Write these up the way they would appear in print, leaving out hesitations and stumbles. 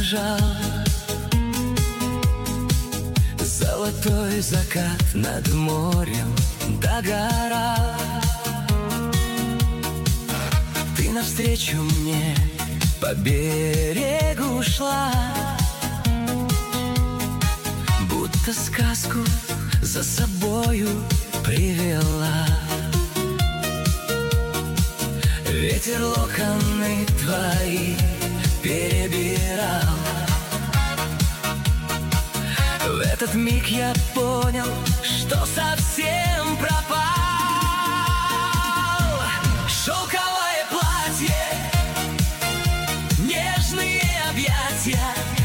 лежал. Золотой закат над морем догорал. Ты навстречу мне по берегу шла, будто сказку за собою привела. Ветер локоны твои перебирал. В этот миг я понял, что совсем пропал. Шелковое платье, нежные объятия,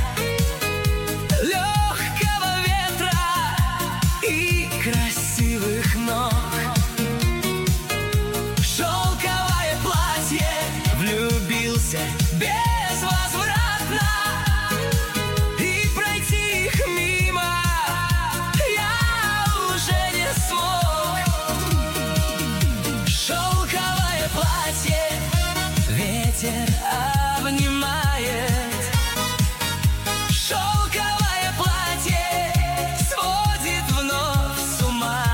легкого ветра и красивых ног. Шелковое платье, влюбился безвозвратно, и пройти их мимо я уже не смог. Шелковое платье ветер обнимает. Шелковое платье сводит вновь с ума.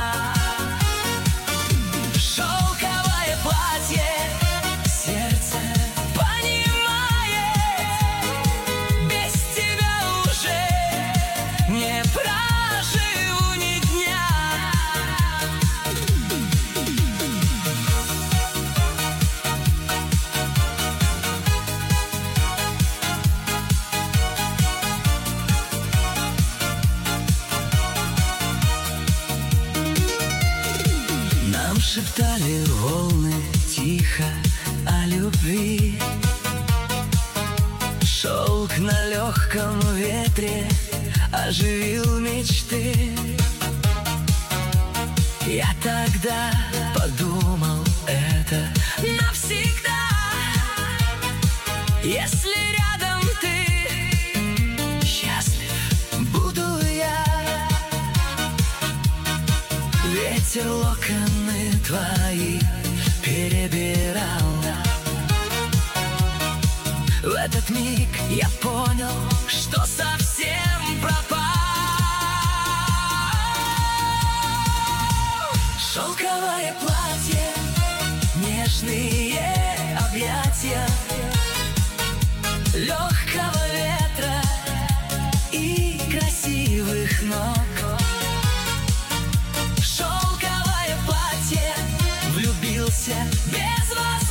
Шелковое платье сердце понимает, без тебя уже не проживу ни дня. Нам шептали волны тихо о любви. Шелк на легком ветре оживил мечты. Я тогда подумал, это навсегда. Если рядом ты, счастлив буду я. Ветер локоны твои перебирал. В этот миг я понял, что совсем пропал. Шелковое платье, нежные объятия, легкого ветра и красивых ног. Шелковое платье, влюбился без вас.